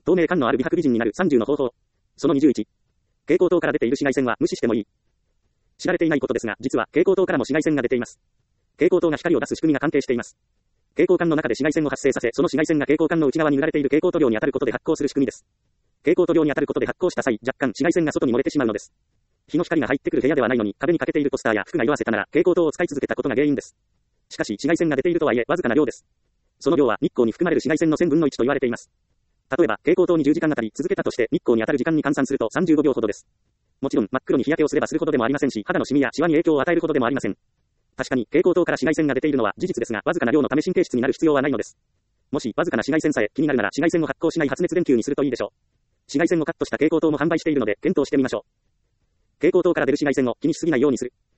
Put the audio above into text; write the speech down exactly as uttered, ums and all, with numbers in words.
透明感のある美白美人になるさんじゅうの方法。そのにじゅういち。蛍光灯から出ている紫外線は無視してもいい。知られていないことですが、実は蛍光灯からも紫外線が出ています。蛍光灯が光を出す仕組みが関係しています。蛍光管の中で紫外線を発生させ、その紫外線が蛍光管の内側に塗られている蛍光塗料に当たることで発光する仕組みです。蛍光塗料に当たることで発光した際、若干紫外線が外に漏れてしまうのです。日の光が入ってくる部屋ではないのに、壁にかけているポスターや服が色あせたなら、蛍光灯を使い続けたことが原因です。しかし、紫外線が出ているとはいえ、わずかな量です。その量は、日光に含まれる紫外線のせんぶんのいちと言われています。例えば、蛍光灯にじゅうじかんあたり続けたとして、日光に当たる時間に換算するとさんじゅうごびょうほどです。もちろん、真っ黒に日焼けをすればするほどでもありませんし、肌のシミやシワに影響を与えるほどでもありません。確かに、蛍光灯から紫外線が出ているのは事実ですが、わずかな量のため神経質になる必要はないのです。もし、わずかな紫外線さえ気になるなら、紫外線を発光しない発熱電球にするといいでしょう。紫外線をカットした蛍光灯も販売しているので、検討してみましょう。蛍光灯から出る紫外線を気にしすぎないようにする。